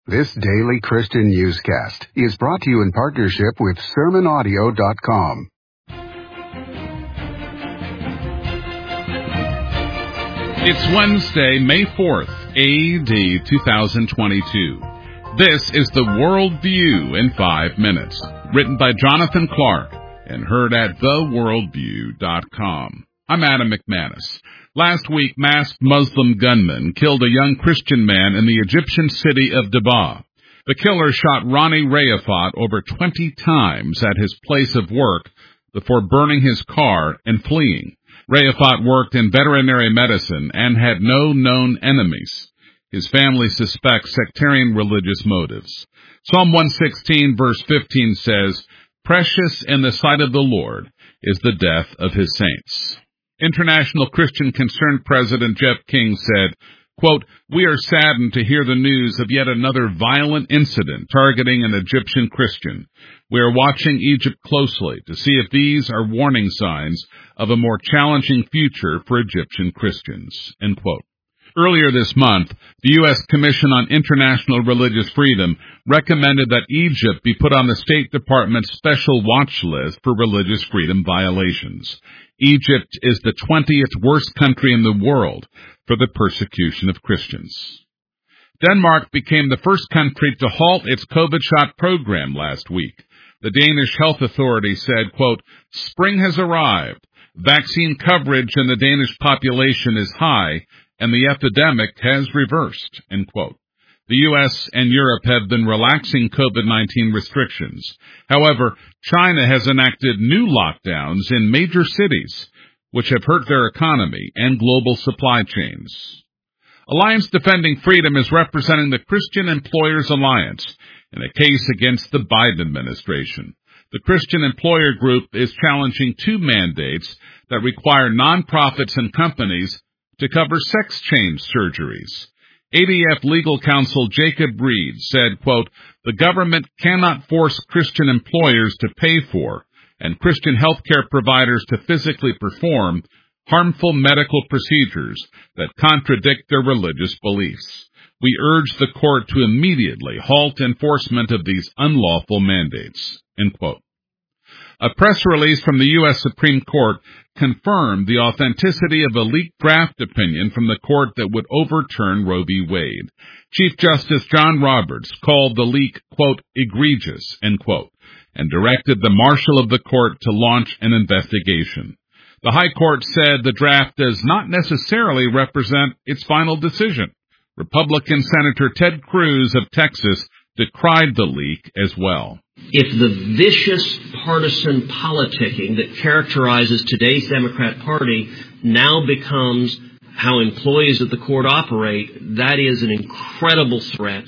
This daily Christian newscast is brought to you in partnership with SermonAudio.com. It's Wednesday, May 4th, AD 2022. This is the World View in 5 minutes, written by Jonathan Clark and heard at theworldview.com. I'm Adam McManus. Last week, masked Muslim gunmen killed a young Christian man in the Egyptian city of Dibba. The killer shot Ronnie Rayafat over 20 times at his place of work before burning his car and fleeing. Rayafat worked in veterinary medicine and had no known enemies. His family suspects sectarian religious motives. Psalm 116, verse 15 says, "Precious in the sight of the Lord is the death of his saints." International Christian Concern President Jeff King said, quote, "We are saddened to hear the news of yet another violent incident targeting an Egyptian Christian. We are watching Egypt closely to see if these are warning signs of a more challenging future for Egyptian Christians." End quote. Earlier this month, the U.S. Commission on International Religious Freedom recommended that Egypt be put on the State Department's special watch list for religious freedom violations. Egypt is the 20th worst country in the world for the persecution of Christians. Denmark became the first country to halt its COVID shot program last week. The Danish Health Authority said, quote, "Spring has arrived. Vaccine coverage in the Danish population is high, and the epidemic has reversed," end quote. The U.S. and Europe have been relaxing COVID-19 restrictions. However, China has enacted new lockdowns in major cities, which have hurt their economy and global supply chains. Alliance Defending Freedom is representing the Christian Employers Alliance in a case against the Biden administration. The Christian Employer Group is challenging two mandates that require nonprofits and companies to cover sex change surgeries. ADF legal counsel Jacob Reed said, quote, "The government cannot force Christian employers to pay for and Christian healthcare providers to physically perform harmful medical procedures that contradict their religious beliefs. We urge the court to immediately halt enforcement of these unlawful mandates," end quote. A press release from the U.S. Supreme Court confirmed the authenticity of a leaked draft opinion from the court that would overturn Roe v. Wade. Chief Justice John Roberts called the leak, quote, "egregious," end quote, and directed the marshal of the court to launch an investigation. The High Court said the draft does not necessarily represent its final decision. Republican Senator Ted Cruz of Texas decried the leak as well. If the vicious partisan politicking that characterizes today's Democrat Party now becomes how employees of the court operate, that is an incredible threat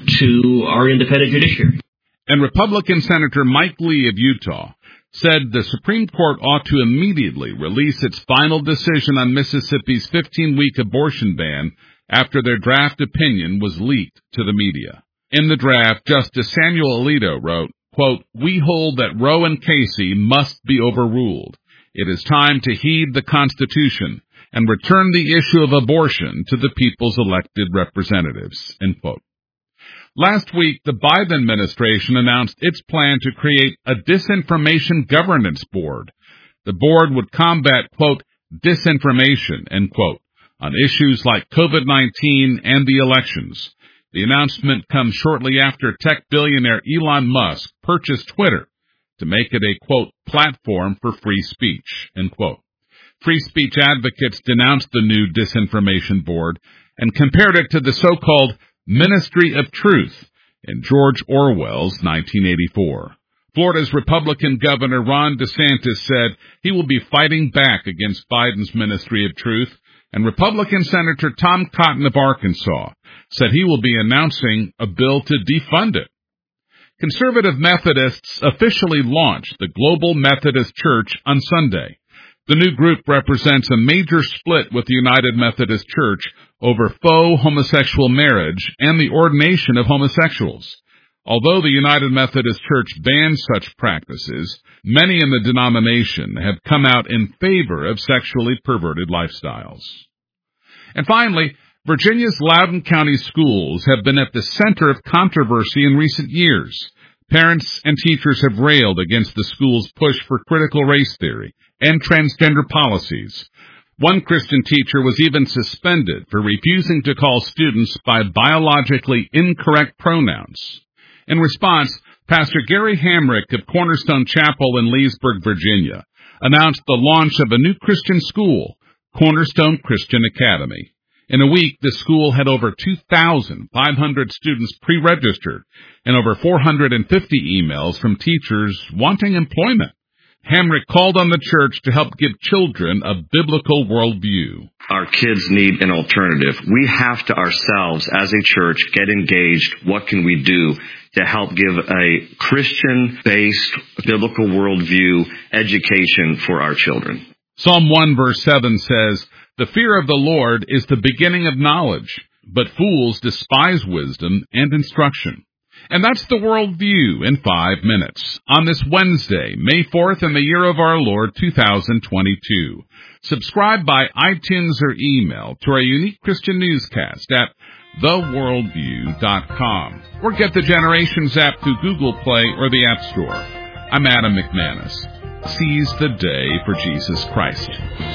to our independent judiciary. And Republican Senator Mike Lee of Utah said the Supreme Court ought to immediately release its final decision on Mississippi's 15-week abortion ban after their draft opinion was leaked to the media. In the draft, Justice Samuel Alito wrote, quote, "We hold that Roe and Casey must be overruled. It is time to heed the Constitution and return the issue of abortion to the people's elected representatives," end quote. Last week, the Biden administration announced its plan to create a disinformation governance board. The board would combat, quote, "disinformation," end quote, on issues like COVID-19 and the elections. The announcement comes shortly after tech billionaire Elon Musk purchased Twitter to make it a, quote, "platform for free speech," end quote. Free speech advocates denounced the new disinformation board and compared it to the so-called Ministry of Truth in George Orwell's 1984. Florida's Republican Governor Ron DeSantis said he will be fighting back against Biden's Ministry of Truth, and Republican Senator Tom Cotton of Arkansas said he will be announcing a bill to defund it. Conservative Methodists officially launched the Global Methodist Church on Sunday. The new group represents a major split with the United Methodist Church over faux homosexual marriage and the ordination of homosexuals. Although the United Methodist Church bans such practices, many in the denomination have come out in favor of sexually perverted lifestyles. And finally, Virginia's Loudoun County schools have been at the center of controversy in recent years. Parents and teachers have railed against the school's push for critical race theory and transgender policies. One Christian teacher was even suspended for refusing to call students by biologically incorrect pronouns. In response, Pastor Gary Hamrick of Cornerstone Chapel in Leesburg, Virginia, announced the launch of a new Christian school, Cornerstone Christian Academy. In a week, the school had over 2,500 students pre-registered and over 450 emails from teachers wanting employment. Hamrick called on the church to help give children a biblical worldview. Our kids need an alternative. We have to ourselves, as a church, get engaged. What can we do to help give a Christian-based biblical worldview education for our children? Psalm 1 verse 7 says, "The fear of the Lord is the beginning of knowledge, but fools despise wisdom and instruction." And that's the worldview in 5 minutes on this Wednesday, May 4th, in the year of our Lord 2022. Subscribe by iTunes or email to our unique Christian newscast at theworldview.com, or get the Generations app through Google Play or the App Store. I'm Adam McManus. Seize the day for Jesus Christ.